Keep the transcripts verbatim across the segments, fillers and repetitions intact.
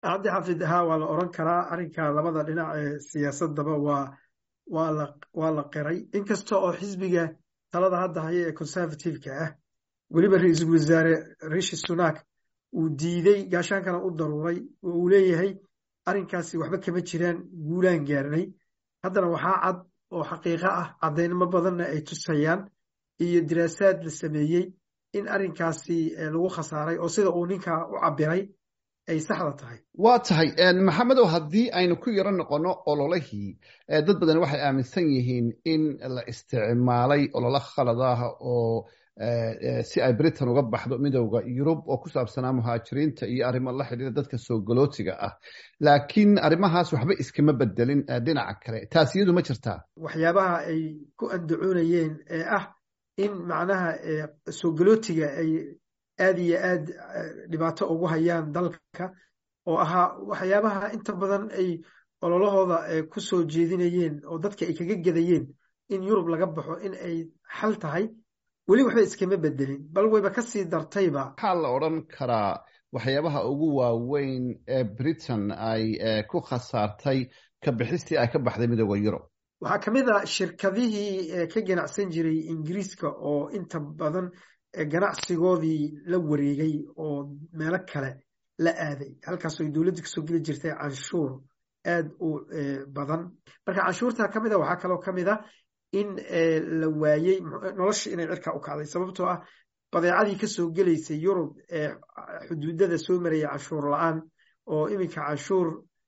cabdi xafid haa waa la oran karaa arrinka labada dhinac ee siyaasadaba waa waa la waa la qiray inkasta oo xisbiga talada hadda haya ee conservative-ka ah weliba ra-iisul wasaare rishi sunak uu diiday gaashaankana u daruuray oo uu leeyahay arrinkaasi waxba kama jiraan guulaan gaarnay haddana waxaa cad oo xaqiiqo ah caddaynimo badanna ay tusayaan iyo diraasaad la sameeyey in arrinkaasi lagu khasaaray oo sida uu ninka u cabiray ay saxda tahay waa tahay maxamedow haddii aynu ku yaro noqono ololihii dad badan waxay aaminsan yihiin in la isticmaalay ololo khalad ah oo si ay britain uga baxdo midowda yurub oo ku saabsanaa muhaajiriinta iyo arrimo la xidhiira dadka soo galootiga ah laakiin arrimahaas waxba iskama bedelin dhinaca kale taas iyadu ma jirtaa waxyaabaha ay ku andacoonayeen ee ah in macnaha soo galootiga ay aad iyo aad dhibaato ugu hayaan dalka oo ahaa waxyaabaha inta badan ay ololahooda ku soo jeedinayeen oo dadka ay kaga gedayeen in yurub laga baxo in ay xal tahay weli waxba iskama bedelin bal wayba ka sii dartayba waxaa la odhan karaa waxyaabaha ugu waaweyn ee britain ay ku khasaartay ka bixistii ay ka baxday midowda yurub waxaa ka mid a shirkadihii ka ganacsan jiray ingiriiska oo inta badan ganacsigoodii la wareegay oo meelo kale la aaday halkaasoo ay dowladda kasoo geli jirtay canshuur aad u badan marka canshuurta ka mid a waxaa kaloo ka mid a in la waayey nolosha inay cirka u kacday sababtoo ah badeecadii kasoo gelaysay yurub ee xuduudada soo maraya canshuur la-aan oo iminka canshuur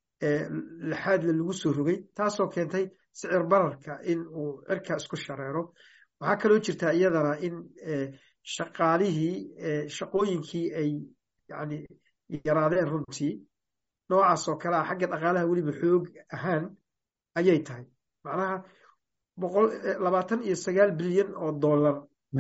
laxaadla lagu soo rogay taasoo keentay sicir bararka in uu cirka isku shareero waxaa kaloo jirtaa iyadana in shaqaalihii shaqooyinkii ay yani yaraadeen runtii noocaas oo kale ah xagga dhaqaalaha weliba xoog ahaan ayay tahay macnaha boqol labaatan iyo sagaal bilyan oo dollar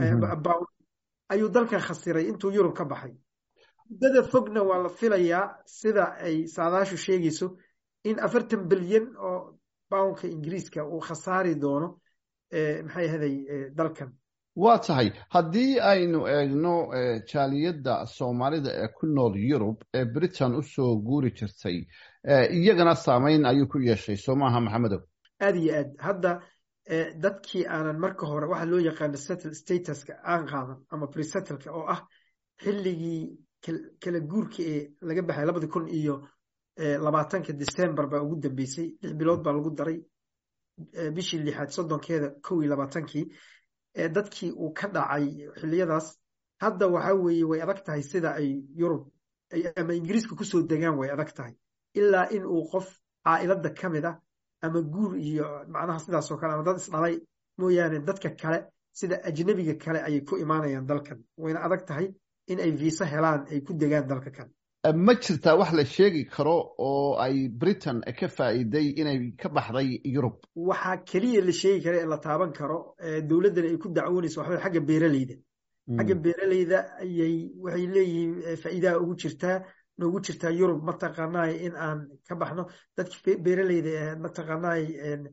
ayuu dalkan khasiray intuu yurub ka baxay muddada fogna waa la filayaa sida ay saadaashu sheegayso in afartan bilyan oo poundka ingiriiska uu khasaari doono maxay ahaday dalkan waa tahay haddii aynu eegno jaaliyadda soomaalida ee ku nool yurub ee britain usoo guuri jirtay iyagana saameyn ayuu ku yeeshay soo maaha maxamedow aad iyo aad hadda dadkii aanan marka hore waxa loo yaqaano settle statuska aan qaadan ama presettleka oo ah xilligii kala guurka ee laga baxay labadi kun iyo labaatanka december baa ugu dambeysay lix bilood baa lagu daray bishii lixaad soddonkeeda kow iyo labaatankii dadkii uu ka dhacay xilliyadaas hadda waxa weeye way adag tahay sida ay yurub ama ingiriiska kusoo degaan way adag tahay ilaa in uu qof caailada ka mid ah ama guur iyo macnaha sidaasoo kale ama dad isdhalay mooyaane dadka kale sida ajnabiga kale ayay ku imaanayaan dalkan wayna adag tahay in ay viisa helaan ay ku degaan dalka kan ma jirtaa wax la sheegi karo oo ay britain ka faa'iiday inay ka baxday yurub waxaa keliya la sheegi kara ee la taaban karo dowladdan ay ku dacwoonayso waxba xagga beeraleyda xagga beeraleyda ayay waxay leeyihiin faa'iidaha ugu jirtaa noogu jirtaa yurub mataqaanaay in aan ka baxno dadki beeraleyda mataqaanaay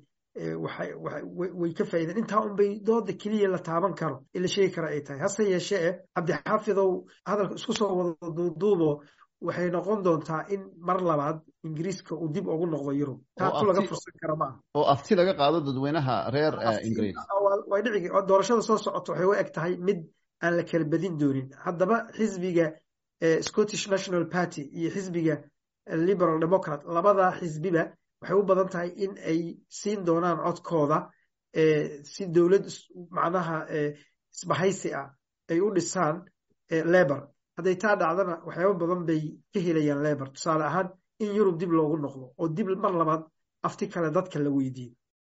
way ka faa'iideen intaa unbay dooda keliya la taaban karo ee la sheegi kara ay tahay hase yeeshee cabdixaafidow hadalka isku soo wada duuduubo waxay noqon doontaa in mar labaad ingiriiska uu dib ugu noqdo yurub taatu laga fursan kara maaha oo afti laga qaado dadweynaha reer ingiriis way dhici doorashada soo socota waxay u eg tahay mid aan la kala badin doonin haddaba xisbiga Scottish National Party iyo xisbiga Liberal Democrat labada xisbiba waxay u badan tahay in ay siin doonaan codkooda si dowlad macnaha isbahaysi ah ay u dhisaan Labour hadday taa dhacdana waxyaabo badan bay ka helayaan Labour tusaale ahaan in yurub dib loogu noqdo oo dib mar labaad afti kale dadka la weydiiyo